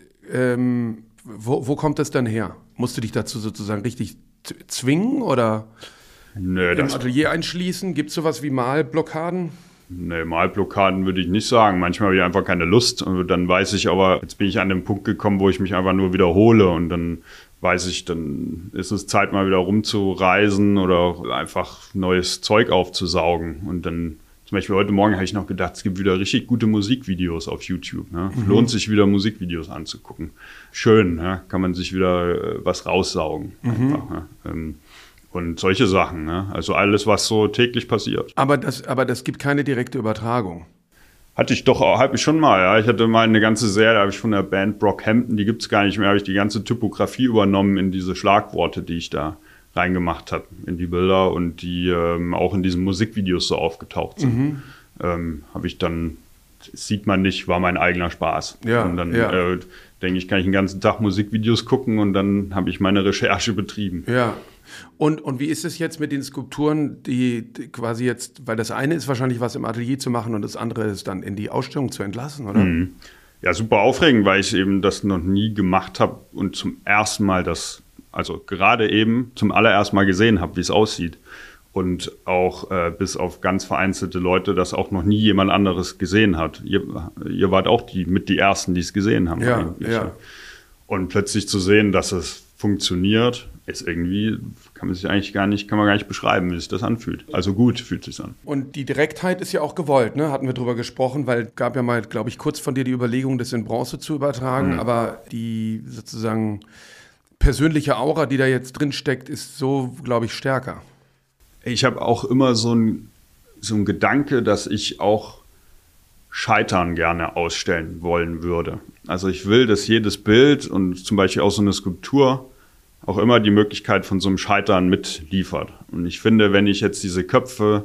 [SPEAKER 3] ähm, wo, wo kommt das dann her? Musst du dich dazu sozusagen richtig zwingen oder
[SPEAKER 1] Nö,
[SPEAKER 3] im Atelier einschließen? Gibt es sowas wie Malblockaden?
[SPEAKER 1] Nee, Malblockaden würde ich nicht sagen. Manchmal habe ich einfach keine Lust und dann weiß ich aber, jetzt bin ich an den Punkt gekommen, wo ich mich einfach nur wiederhole und dann weiß ich, dann ist es Zeit, mal wieder rumzureisen oder einfach neues Zeug aufzusaugen. Und dann, zum Beispiel heute Morgen habe ich noch gedacht, es gibt wieder richtig gute Musikvideos auf YouTube. Ne? Mhm. Lohnt sich wieder, Musikvideos anzugucken. Schön, ne? Kann man sich wieder äh, was raussaugen. Mhm. Einfach, ne? ähm, und solche Sachen. Ne? Also alles, was so täglich passiert.
[SPEAKER 3] Aber das, aber das gibt keine direkte Übertragung.
[SPEAKER 1] Hatte ich doch, habe ich schon mal, ja. Ich hatte mal eine ganze Serie, da habe ich von der Band Brockhampton, die gibt's gar nicht mehr, habe ich die ganze Typografie übernommen in diese Schlagworte, die ich da reingemacht habe, in die Bilder und die ähm, auch in diesen Musikvideos so aufgetaucht sind. Mhm. Ähm, habe ich dann, das sieht man nicht, war mein eigener Spaß.
[SPEAKER 3] Ja,
[SPEAKER 1] und dann
[SPEAKER 3] ja.
[SPEAKER 1] äh, denke ich, kann ich den ganzen Tag Musikvideos gucken und dann habe ich meine Recherche betrieben.
[SPEAKER 3] Ja. Und, und wie ist es jetzt mit den Skulpturen, die, die quasi jetzt, weil das eine ist wahrscheinlich was im Atelier zu machen und das andere ist dann in die Ausstellung zu entlassen, oder?
[SPEAKER 1] Mhm. Ja, super aufregend, weil ich eben das noch nie gemacht habe und zum ersten Mal das, also gerade eben zum allerersten Mal gesehen habe, wie es aussieht. Und auch äh, bis auf ganz vereinzelte Leute, das auch noch nie jemand anderes gesehen hat. Ihr, ihr wart auch die mit die Ersten, die es gesehen haben.
[SPEAKER 3] Ja, ja.
[SPEAKER 1] Und plötzlich zu sehen, dass es funktioniert, ist irgendwie, kann man sich eigentlich gar nicht, kann man gar nicht beschreiben, wie sich das anfühlt. Also gut fühlt es sich an.
[SPEAKER 3] Und die Direktheit ist ja auch gewollt, ne? Hatten wir drüber gesprochen, weil es gab ja mal, glaube ich, kurz von dir die Überlegung, das in Bronze zu übertragen, mhm. aber die sozusagen persönliche Aura, die da jetzt drin steckt, ist so, glaube ich, stärker.
[SPEAKER 1] Ich habe auch immer so ein, so ein Gedanke, dass ich auch Scheitern gerne ausstellen wollen würde. Also ich will, dass jedes Bild und zum Beispiel auch so eine Skulptur auch immer die Möglichkeit von so einem Scheitern mitliefert. Und ich finde, wenn ich jetzt diese Köpfe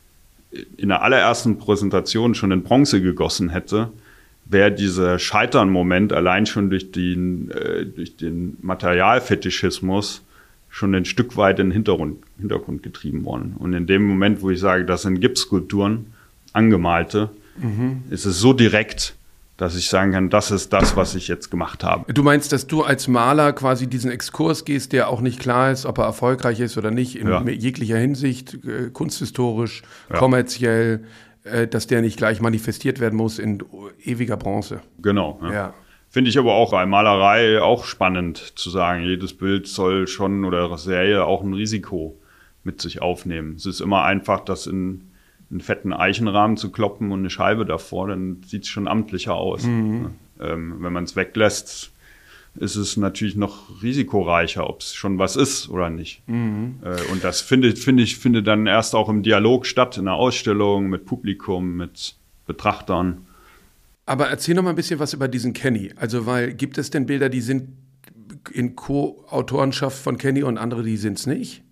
[SPEAKER 1] in der allerersten Präsentation schon in Bronze gegossen hätte, wäre dieser Scheitern-Moment allein schon durch den, äh, durch den Materialfetischismus schon ein Stück weit in den Hintergrund, Hintergrund getrieben worden. Und in dem Moment, wo ich sage, das sind Gipsskulpturen, angemalte, mhm. ist es so direkt, dass ich sagen kann, das ist das, was ich jetzt gemacht habe.
[SPEAKER 3] Du meinst, dass du als Maler quasi diesen Exkurs gehst, der auch nicht klar ist, ob er erfolgreich ist oder nicht, in ja. jeglicher Hinsicht, äh, kunsthistorisch, ja. kommerziell, äh, dass der nicht gleich manifestiert werden muss in ewiger Bronze.
[SPEAKER 1] Genau. Ja.
[SPEAKER 3] Ja.
[SPEAKER 1] Finde ich aber auch bei Malerei auch spannend zu sagen, jedes Bild soll schon oder Serie auch ein Risiko mit sich aufnehmen. Es ist immer einfach, das in einen fetten Eichenrahmen zu kloppen und eine Scheibe davor, dann sieht es schon amtlicher aus. Mhm. Ähm, wenn man es weglässt, ist es natürlich noch risikoreicher, ob es schon was ist oder nicht. Mhm. Äh, und das finde finde ich finde dann erst auch im Dialog statt, in der Ausstellung, mit Publikum, mit Betrachtern.
[SPEAKER 3] Aber erzähl noch mal ein bisschen was über diesen Kenny. Also, weil gibt es denn Bilder, die sind in Co-Autorenschaft von Kenny und andere, die sind es nicht?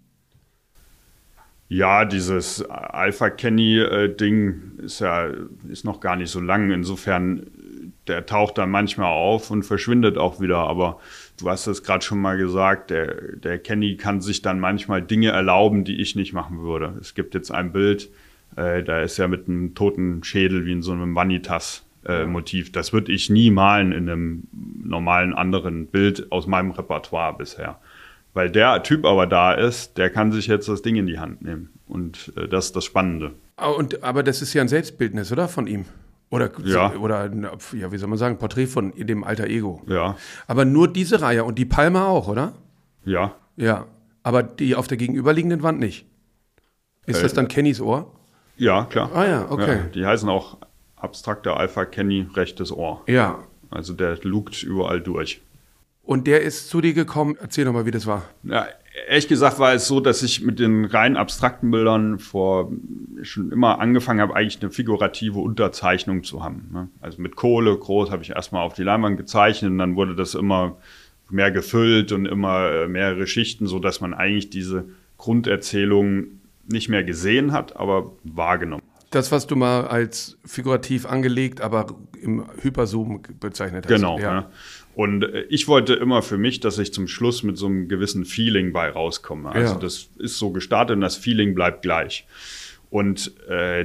[SPEAKER 1] Ja, dieses Alpha-Kenny-Ding ist ja ist noch gar nicht so lang. Insofern, der taucht dann manchmal auf und verschwindet auch wieder. Aber du hast es gerade schon mal gesagt, der, der Kenny kann sich dann manchmal Dinge erlauben, die ich nicht machen würde. Es gibt jetzt ein Bild, äh, da ist ja mit einem toten Schädel wie in so einem Vanitas-Motiv. Äh, das würde ich nie malen in einem normalen anderen Bild aus meinem Repertoire bisher. Weil der Typ aber da ist, der kann sich jetzt das Ding in die Hand nehmen. Und äh, das ist das Spannende.
[SPEAKER 3] Und, aber das ist ja ein Selbstbildnis, oder? Von ihm? Oder,
[SPEAKER 1] ja.
[SPEAKER 3] oder ja, wie soll man sagen, Porträt von dem Alter Ego.
[SPEAKER 1] Ja.
[SPEAKER 3] Aber nur diese Reihe und die Palme auch, oder?
[SPEAKER 1] Ja.
[SPEAKER 3] Ja. Aber die auf der gegenüberliegenden Wand nicht. Ist äh, das dann Kennys Ohr?
[SPEAKER 1] Ja, klar.
[SPEAKER 3] Ah ja, okay.
[SPEAKER 1] Ja, die heißen auch abstrakter Alpha Kenny, rechtes Ohr.
[SPEAKER 3] Ja.
[SPEAKER 1] Also der lugt überall durch.
[SPEAKER 3] Und der ist zu dir gekommen. Erzähl doch mal, wie das war.
[SPEAKER 1] Ja, ehrlich gesagt war es so, dass ich mit den rein abstrakten Bildern vor schon immer angefangen habe, eigentlich eine figurative Unterzeichnung zu haben. Ne? Also mit Kohle groß habe ich erstmal auf die Leinwand gezeichnet und dann wurde das immer mehr gefüllt und immer mehrere Schichten, sodass man eigentlich diese Grunderzählung nicht mehr gesehen hat, aber wahrgenommen.
[SPEAKER 3] Das, was du mal als figurativ angelegt, aber im Hyperzoom bezeichnet hast.
[SPEAKER 1] Genau.
[SPEAKER 3] Ja.
[SPEAKER 1] Ja. Und ich wollte immer für mich, dass ich zum Schluss mit so einem gewissen Feeling bei rauskomme. Also ja. Das ist so gestartet und das Feeling bleibt gleich. Und, äh,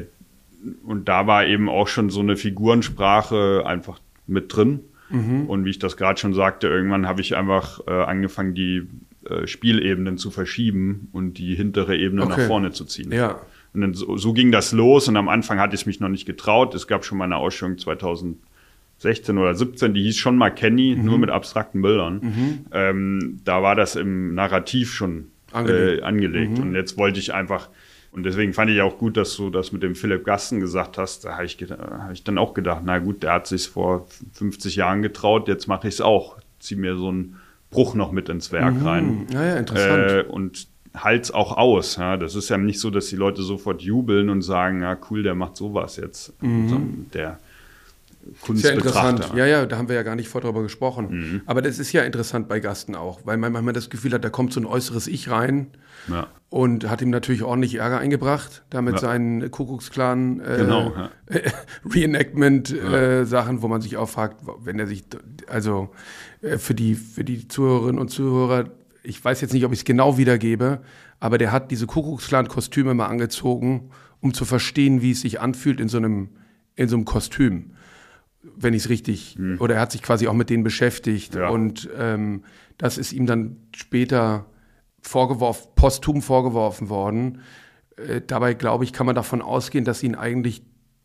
[SPEAKER 1] und da war eben auch schon so eine Figurensprache einfach mit drin. Mhm. Und wie ich das gerade schon sagte, irgendwann habe ich einfach äh, angefangen, die äh, Spielebenen zu verschieben und die hintere Ebene okay. nach vorne zu ziehen.
[SPEAKER 3] Ja.
[SPEAKER 1] Und dann so, so ging das los und am Anfang hatte ich mich noch nicht getraut. Es gab schon mal eine Ausstellung zweitausendsechzehn oder siebzehn, die hieß schon mal Kenny, mhm. nur mit abstrakten Bildern. Mhm. Ähm, da war das im Narrativ schon angelegt. Äh, angelegt. Mhm. Und jetzt wollte ich einfach, und deswegen fand ich auch gut, dass du das mit dem Philipp Gasten gesagt hast. Da habe ich, hab ich dann auch gedacht, na gut, der hat sich vor fünfzig Jahren getraut, jetzt mache ich es auch. Zieh mir so einen Bruch noch mit ins Werk
[SPEAKER 3] mhm.
[SPEAKER 1] rein.
[SPEAKER 3] Ja, ja, interessant.
[SPEAKER 1] Äh, und halt's auch aus. Ja? Das ist ja nicht so, dass die Leute sofort jubeln und sagen, ja cool, der macht sowas jetzt.
[SPEAKER 3] Mhm.
[SPEAKER 1] Der
[SPEAKER 3] Kunstbetrachter. Sehr interessant. Ja, ja, da haben wir ja gar nicht vor drüber gesprochen. Mhm. Aber das ist ja interessant bei Gasten auch, weil man manchmal das Gefühl hat, da kommt so ein äußeres Ich rein
[SPEAKER 1] ja.
[SPEAKER 3] und hat ihm natürlich ordentlich Ärger eingebracht, da mit ja. seinen Kuckucksklan äh,
[SPEAKER 1] genau, ja.
[SPEAKER 3] Reenactment-Sachen, äh, wo man sich auch fragt, wenn er sich, also äh, für die, für die Zuhörerinnen und Zuhörer, ich weiß jetzt nicht, ob ich es genau wiedergebe, aber der hat diese Kuckucksklan-Kostüme mal angezogen, um zu verstehen, wie es sich anfühlt in so einem, in so einem Kostüm. Wenn ich es richtig, hm. oder er hat sich quasi auch mit denen beschäftigt. Ja. Und ähm, das ist ihm dann später vorgeworfen, posthum vorgeworfen worden. Äh, dabei, glaube ich, kann man davon ausgehen, dass ihn eigentlich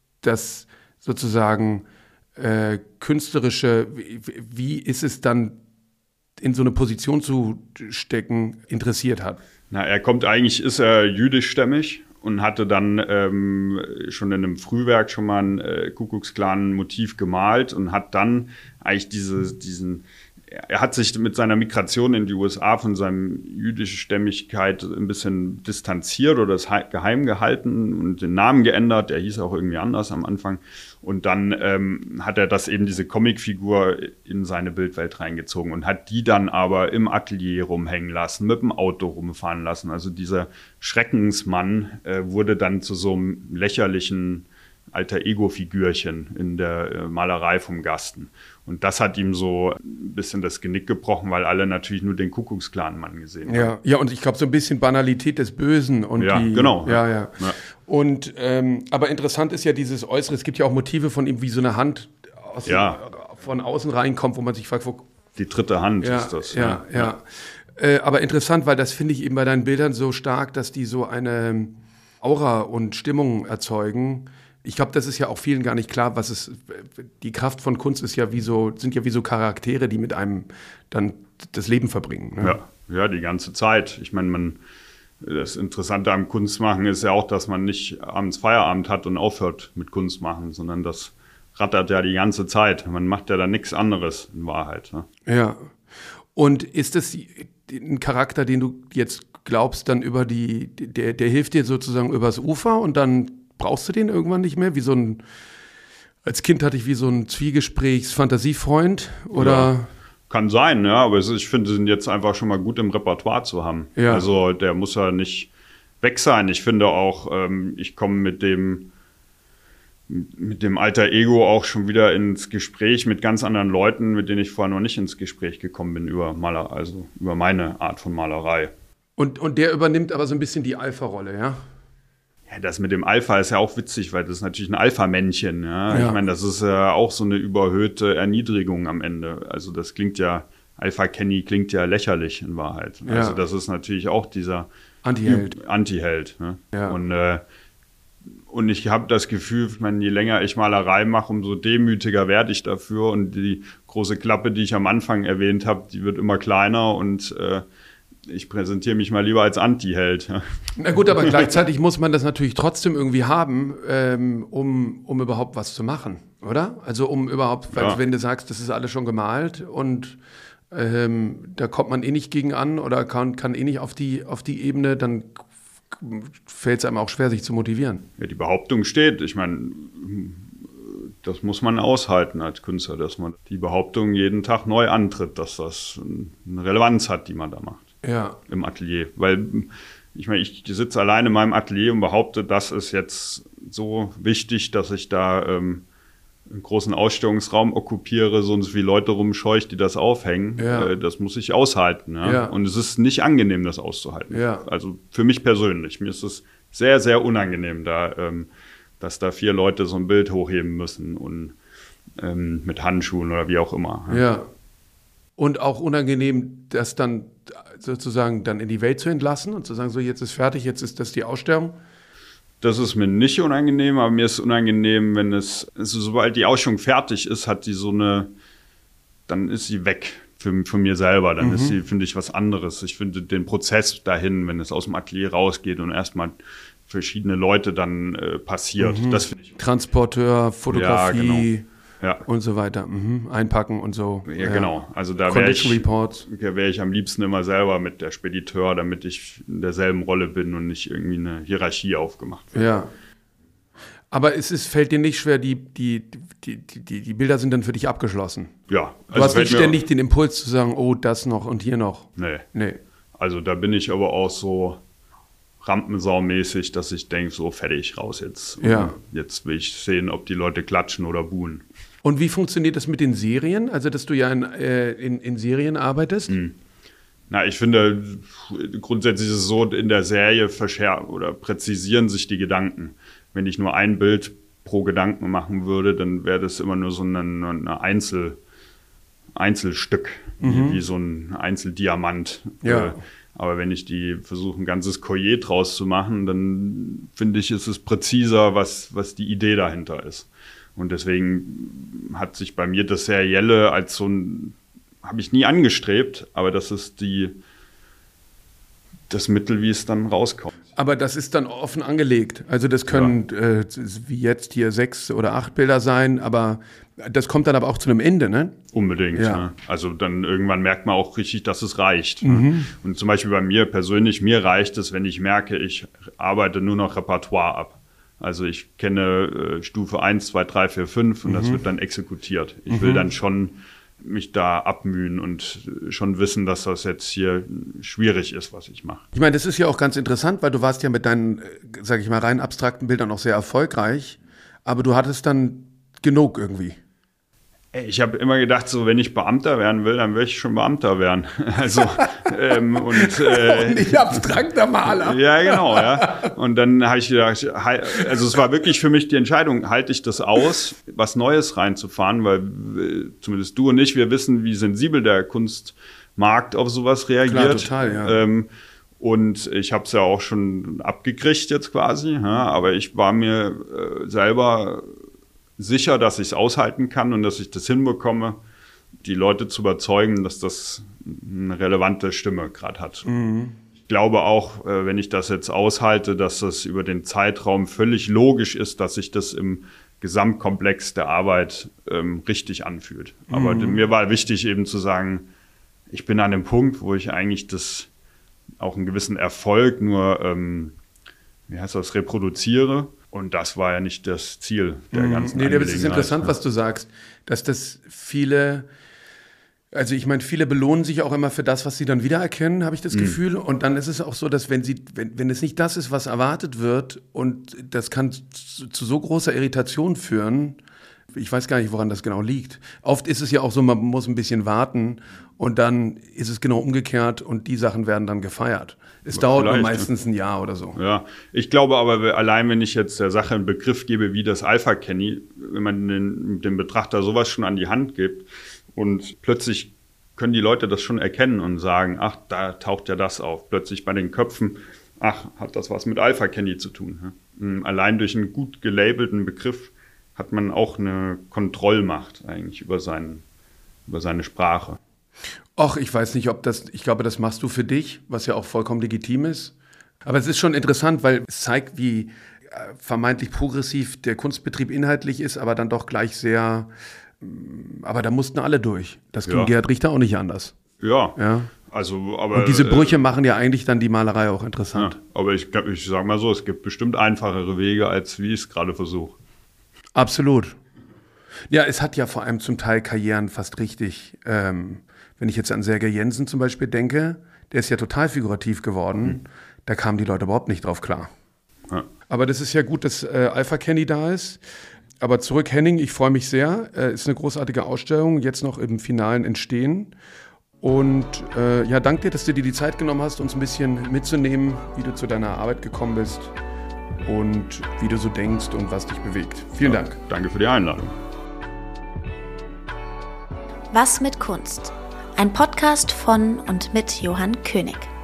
[SPEAKER 3] das sozusagen äh, künstlerische, wie, wie ist es dann in so eine Position zu stecken, interessiert hat.
[SPEAKER 1] Na, er kommt eigentlich, ist er jüdischstämmig und hatte dann ähm, schon in einem Frühwerk schon mal ein äh, Kuckucksklan-Motiv gemalt und hat dann eigentlich diese, diesen, er hat sich mit seiner Migration in die U S A von seiner jüdischen Stämmigkeit ein bisschen distanziert oder es geheim gehalten und den Namen geändert. Der hieß auch irgendwie anders am Anfang. Und dann ähm, hat er das eben, diese Comicfigur in seine Bildwelt reingezogen und hat die dann aber im Atelier rumhängen lassen, mit dem Auto rumfahren lassen. Also dieser Schreckensmann äh, wurde dann zu so einem lächerlichen Alter-Ego-Figürchen in der äh, Malerei vom Gasten. Und das hat ihm so ein bisschen das Genick gebrochen, weil alle natürlich nur den Kuckucksklan-Mann gesehen haben.
[SPEAKER 3] Ja, ja, und ich glaube, so ein bisschen Banalität des Bösen. Und
[SPEAKER 1] ja,
[SPEAKER 3] die,
[SPEAKER 1] genau.
[SPEAKER 3] Ja, ja. ja. Und, ähm, aber interessant ist ja dieses Äußere. Es gibt ja auch Motive von ihm, wie so eine Hand aus
[SPEAKER 1] ja.
[SPEAKER 3] von außen reinkommt, wo man sich fragt, wo...
[SPEAKER 1] Die dritte Hand
[SPEAKER 3] ja,
[SPEAKER 1] ist das.
[SPEAKER 3] Ja, ja. ja. Äh, aber interessant, weil das finde ich eben bei deinen Bildern so stark, dass die so eine Aura und Stimmung erzeugen. Ich glaube, das ist ja auch vielen gar nicht klar, was es, die Kraft von Kunst ist ja wie so, sind ja wie so Charaktere, die mit einem dann das Leben verbringen. Ne?
[SPEAKER 1] Ja, ja, die ganze Zeit. Ich meine, man, das Interessante am Kunstmachen ist ja auch, dass man nicht abends Feierabend hat und aufhört mit Kunstmachen, sondern das rattert ja die ganze Zeit. Man macht ja dann nichts anderes in Wahrheit. Ne?
[SPEAKER 3] Ja. Und ist das ein Charakter, den du jetzt glaubst, dann über die, der, der hilft dir sozusagen übers Ufer und dann brauchst du den irgendwann nicht mehr, wie so ein Als Kind hatte ich wie so ein Zwiegesprächs-Fantasiefreund, oder?
[SPEAKER 1] Ja, kann sein, ja, aber es ist, ich finde, sie sind jetzt einfach schon mal gut im Repertoire zu haben.
[SPEAKER 3] Ja.
[SPEAKER 1] Also der muss ja nicht weg sein. Ich finde auch, ähm, ich komme mit dem mit dem Alter Ego auch schon wieder ins Gespräch mit ganz anderen Leuten, mit denen ich vorher noch nicht ins Gespräch gekommen bin über Maler, also über meine Art von Malerei.
[SPEAKER 3] Und, und der übernimmt aber so ein bisschen die Alpha-Rolle, ja?
[SPEAKER 1] Ja, das mit dem Alpha ist ja auch witzig, weil das ist natürlich ein Alpha-Männchen. Ja?
[SPEAKER 3] Ja.
[SPEAKER 1] Ich meine, das ist ja auch so eine überhöhte Erniedrigung am Ende. Also das klingt ja, Alpha-Kenny klingt ja lächerlich in Wahrheit.
[SPEAKER 3] Ja.
[SPEAKER 1] Also das ist natürlich auch dieser
[SPEAKER 3] Antiheld.
[SPEAKER 1] Anti-Held. Ne?
[SPEAKER 3] Ja.
[SPEAKER 1] Und, äh, und ich habe das Gefühl, ich meine, je länger ich Malerei mache, umso demütiger werde ich dafür. Und die große Klappe, die ich am Anfang erwähnt habe, die wird immer kleiner und äh, ich präsentiere mich mal lieber als Anti-Held. Ja.
[SPEAKER 3] Na gut, aber gleichzeitig muss man das natürlich trotzdem irgendwie haben, ähm, um, um überhaupt was zu machen, oder? Also um überhaupt, weil
[SPEAKER 1] Ja.
[SPEAKER 3] wenn du sagst, das ist alles schon gemalt und ähm, da kommt man eh nicht gegen an oder kann, kann eh nicht auf die, auf die Ebene, dann fällt es einem auch schwer, sich zu motivieren.
[SPEAKER 1] Ja, die Behauptung steht. Ich meine, das muss man aushalten als Künstler, dass man die Behauptung jeden Tag neu antritt, dass das eine Relevanz hat, die man da macht
[SPEAKER 3] Ja.
[SPEAKER 1] im Atelier. Weil ich meine, ich sitze alleine in meinem Atelier und behaupte, das ist jetzt so wichtig, dass ich da ähm, einen großen Ausstellungsraum okkupiere, so und so viele Leute rumscheucht, die das aufhängen.
[SPEAKER 3] Ja.
[SPEAKER 1] Äh, das muss ich aushalten. Ja?
[SPEAKER 3] Ja.
[SPEAKER 1] Und es ist nicht angenehm, das auszuhalten.
[SPEAKER 3] Ja.
[SPEAKER 1] Also für mich persönlich. Mir ist es sehr, sehr unangenehm, da, ähm, dass da vier Leute so ein Bild hochheben müssen und ähm, mit Handschuhen oder wie auch immer.
[SPEAKER 3] Ja. Und auch unangenehm, das dann sozusagen dann in die Welt zu entlassen und zu sagen, so jetzt ist fertig, jetzt ist das die Ausstellung.
[SPEAKER 1] Das ist mir nicht unangenehm, aber mir ist unangenehm, wenn es, also sobald die Ausstellung fertig ist, hat die so eine, dann ist sie weg für, für mir selber. Dann
[SPEAKER 3] Mhm.
[SPEAKER 1] ist sie, finde ich, was anderes. Ich finde den Prozess dahin, wenn es aus dem Atelier rausgeht und erstmal verschiedene Leute dann äh, passiert.
[SPEAKER 3] Mhm.
[SPEAKER 1] Das finde ich.
[SPEAKER 3] Transporteur, Fotografie
[SPEAKER 1] Ja, Ja,
[SPEAKER 3] und so weiter. Mhm. Einpacken und so.
[SPEAKER 1] ja, genau. Also da wäre
[SPEAKER 3] Condition
[SPEAKER 1] ich,
[SPEAKER 3] Reports.
[SPEAKER 1] da wär ich am liebsten immer selber mit der Spediteur, damit ich in derselben Rolle bin und nicht irgendwie eine Hierarchie aufgemacht wird.
[SPEAKER 3] Ja. Aber es ist, fällt dir nicht schwer, die, die, die, die, die Bilder sind dann für dich abgeschlossen.
[SPEAKER 1] Ja.
[SPEAKER 3] Du hast
[SPEAKER 1] fällt
[SPEAKER 3] nicht
[SPEAKER 1] mir-
[SPEAKER 3] ständig den Impuls zu sagen, oh, das noch und hier noch.
[SPEAKER 1] Nee.
[SPEAKER 3] Nee.
[SPEAKER 1] Also da bin ich aber auch so rampensaumäßig, dass ich denke, so fertig, raus jetzt. Und
[SPEAKER 3] Ja.
[SPEAKER 1] jetzt will ich sehen, ob die Leute klatschen oder buhen.
[SPEAKER 3] Und wie funktioniert das mit den Serien? Also, dass du ja in, äh, in, in Serien arbeitest?
[SPEAKER 1] Na, ich finde, grundsätzlich ist es so, in der Serie verschärfen oder präzisieren sich die Gedanken. Wenn ich nur ein Bild pro Gedanken machen würde, dann wäre das immer nur so eine, eine Einzel, Einzelstück, wie, wie so ein Einzeldiamant.
[SPEAKER 3] Ja.
[SPEAKER 1] Äh, Aber wenn ich die versuche, ein ganzes Collier draus zu machen, dann finde ich, ist es präziser, was, was die Idee dahinter ist. Und deswegen hat sich bei mir das Serielle als so ein, habe ich nie angestrebt, aber das ist die, das Mittel, wie es dann rauskommt.
[SPEAKER 3] Aber das ist dann offen angelegt. Also das können äh, wie jetzt hier sechs oder acht Bilder sein, aber das kommt dann aber auch zu einem Ende, ne?
[SPEAKER 1] Unbedingt.
[SPEAKER 3] Ja.
[SPEAKER 1] Ne? Also dann irgendwann merkt man auch richtig, dass es reicht. Ne? Und zum Beispiel bei mir persönlich, mir reicht es, wenn ich merke, ich arbeite nur noch Repertoire ab. Also ich kenne äh, Stufe eins, zwei, drei, vier, fünf und das wird dann exekutiert. Ich will dann schon mich da abmühen und schon wissen, dass das jetzt hier schwierig ist, was ich mache.
[SPEAKER 3] Ich meine, das ist ja auch ganz interessant, weil du warst ja mit deinen, äh, sag ich mal, rein abstrakten Bildern auch sehr erfolgreich, aber du hattest dann genug irgendwie.
[SPEAKER 1] Ey, ich habe immer gedacht, so wenn ich Beamter werden will, dann will ich schon Beamter werden. Also ähm, und äh,
[SPEAKER 3] Nicht abstrakter Maler.
[SPEAKER 1] ja, genau, ja. Und dann habe ich gedacht, hei- also es war wirklich für mich die Entscheidung, halte ich das aus, was Neues reinzufahren, weil äh, zumindest du und ich, wir wissen, wie sensibel der Kunstmarkt auf sowas reagiert.
[SPEAKER 3] Klar, total, ja.
[SPEAKER 1] Ähm, und ich habe es ja auch schon abgekriegt jetzt quasi, ja, aber ich war mir äh, selber sicher, dass ich es aushalten kann und dass ich das hinbekomme, die Leute zu überzeugen, dass das eine relevante Stimme gerade hat. Ich glaube auch, äh, wenn ich das jetzt aushalte, dass das über den Zeitraum völlig logisch ist, dass sich das im Gesamtkomplex der Arbeit ähm, richtig anfühlt. Aber mir war wichtig eben zu sagen, ich bin an dem Punkt, wo ich eigentlich das auch einen gewissen Erfolg nur, ähm, wie heißt das, reproduziere. Und das war ja nicht das Ziel der
[SPEAKER 3] Mhm.
[SPEAKER 1] ganzen
[SPEAKER 3] Nee, aber es ist
[SPEAKER 1] Angelegenheit,
[SPEAKER 3] interessant,
[SPEAKER 1] ne?
[SPEAKER 3] was du sagst, dass das viele, also ich meine, viele belohnen sich auch immer für das, was sie dann wiedererkennen, habe ich das
[SPEAKER 1] Mhm.
[SPEAKER 3] Gefühl. Und dann ist es auch so, dass wenn sie, wenn, wenn es nicht das ist, was erwartet wird, und das kann zu, zu so großer Irritation führen, ich weiß gar nicht, woran das genau liegt. Oft ist es ja auch so, man muss ein bisschen warten und dann ist es genau umgekehrt und die Sachen werden dann gefeiert. Es
[SPEAKER 1] Aber
[SPEAKER 3] dauert nur
[SPEAKER 1] vielleicht,
[SPEAKER 3] meistens ein Jahr oder so.
[SPEAKER 1] Ja, ich glaube aber, allein wenn ich jetzt der Sache einen Begriff gebe wie das Alpha-Kenny, wenn man den, dem Betrachter sowas schon an die Hand gibt und plötzlich können die Leute das schon erkennen und sagen, ach, da taucht ja das auf. Plötzlich bei den Köpfen, ach, hat das was mit Alpha-Kenny zu tun. Ne? Allein durch einen gut gelabelten Begriff hat man auch eine Kontrollmacht eigentlich über, seinen, über seine Sprache.
[SPEAKER 3] Och, ich weiß nicht, ob das, ich glaube, das machst du für dich, was ja auch vollkommen legitim ist. Aber es ist schon interessant, weil es zeigt, wie äh, vermeintlich progressiv der Kunstbetrieb inhaltlich ist, aber dann doch gleich sehr, mh, aber da mussten alle durch. Das ging
[SPEAKER 1] Ja.
[SPEAKER 3] Gerhard Richter auch nicht anders.
[SPEAKER 1] Ja,
[SPEAKER 3] Ja.
[SPEAKER 1] also, aber.
[SPEAKER 3] Und diese Brüche
[SPEAKER 1] äh,
[SPEAKER 3] machen ja eigentlich dann die Malerei auch interessant.
[SPEAKER 1] Ja, aber ich, ich sage mal so, es gibt bestimmt einfachere Wege, als wie ich es gerade versuche.
[SPEAKER 3] Absolut. Ja, es hat ja vor allem zum Teil Karrieren fast richtig. Ähm, wenn ich jetzt an Sergej Jensen zum Beispiel denke, der ist ja total figurativ geworden. Mhm. Da kamen die Leute überhaupt nicht drauf klar.
[SPEAKER 1] Ja.
[SPEAKER 3] Aber das ist ja gut, dass äh, Alpha Kenny da ist. Aber zurück, Henning, ich freue mich sehr. Äh, ist eine großartige Ausstellung, jetzt noch im finalen Entstehen. Und äh, ja, danke dir, dass du dir die Zeit genommen hast, uns ein bisschen mitzunehmen, wie du zu deiner Arbeit gekommen bist und wie du so denkst und was dich bewegt. Vielen
[SPEAKER 1] Ja,
[SPEAKER 3] Dank.
[SPEAKER 1] Danke für die Einladung.
[SPEAKER 2] Was mit Kunst? Ein Podcast von und mit Johann König.